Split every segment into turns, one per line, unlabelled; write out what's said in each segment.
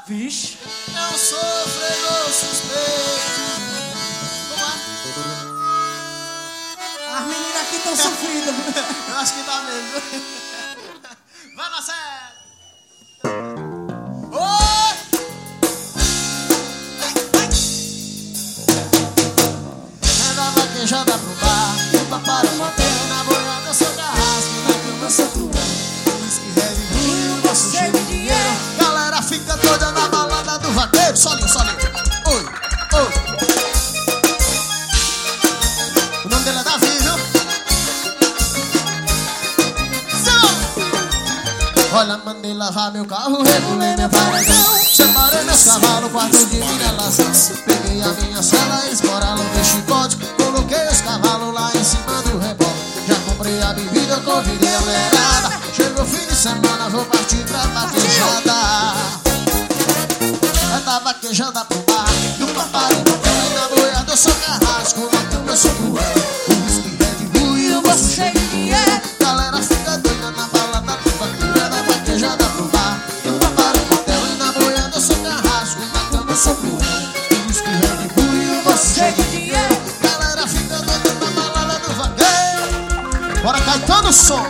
Vixe.
É um sofredor suspeito. Vamos lá.
As meninas aqui estão sofridas.
Eu acho que tá mesmo. Vai, Marcelo. Oi! Anda vaquejada pro bar, no paparo mantendo na boiada, seu carrasco, na cama, seu cruel. Whisky, Red Bull e o nosso cheio de dinheiro. Galera fica toda na balada do vaqueiro. Solinho, solinho. Oi, oi. O nome dele é Davi, viu? Olha, mandei lavar meu carro, regulei meu paredão, separei meus cavalos, quarto de mineração. Peguei a minha cela, escoralo meu chicote, coloquei os cavalos lá em cima do reboque. Já comprei a bebida, convidei a mulherada. Chegou fim de semana, vou partir pra vaquejada. Eu tava vaquejada pro bar, no paparo, e na boiada eu sou carrasco, na cama eu sou cruel. O whisky, Red Bull e o bolso cheio de dinheiro. Galera fica doida na balada do vaqueiro. Vaquejada pro bar, no paparo, motel e na boiada eu sou carrasco, na cama eu sou cruel. O whisky, Red Bull e o bolso cheio de dinheiro. Galera fica doida na balada do vaqueiro. Bora, Caetano, som.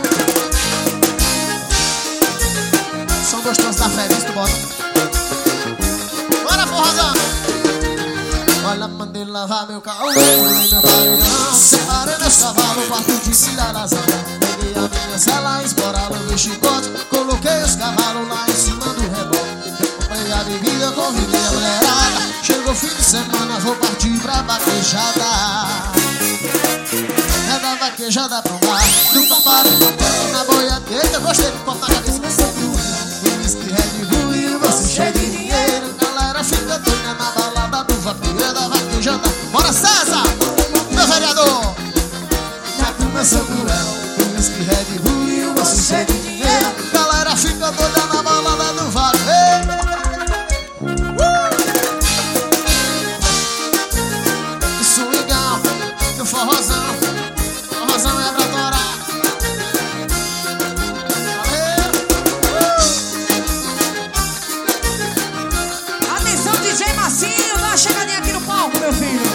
São gostosos da fé, visto, bota. Bora, forrozão. Olha, mandei lavar meu carro, regulei meu paredão, separei meus cavalos, quarto de mineração. Peguei a minha cela, escoralo meu chicote, coloquei os cavalos lá em cima do reboque. Comprei a bebida, convidei a mulherada. Chegou fim de semana, vou partir pra vaquejada. É da vaquejada pro bar, do paparo, na boiada. Eita, gostei do copo na cabeça. O whisky, Red Bull e o bolso cheio de dinheiro. Galera fica doida na balada do vaqueiro. É da vaquejada. Bora, César, meu vereador. Na cama eu sou cruel. O whisky, Red Bull e o bolso cheio de dinheiro. Galera fica doida na balada do vaqueiro. Swingão, do forrozão. Forrozão é pra torar.
Atenção, DJ Massinho, dá uma chegadinha aqui no palco, meu filho.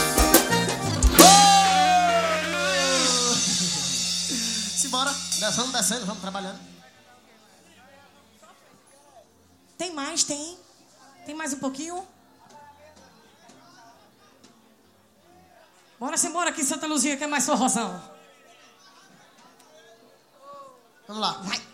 Simbora, vamos descendo, vamos trabalhando.
Tem mais, tem? Tem mais um pouquinho? Bora embora aqui em Santa Luzia, que é mais forrozão.
Vamos lá, vai.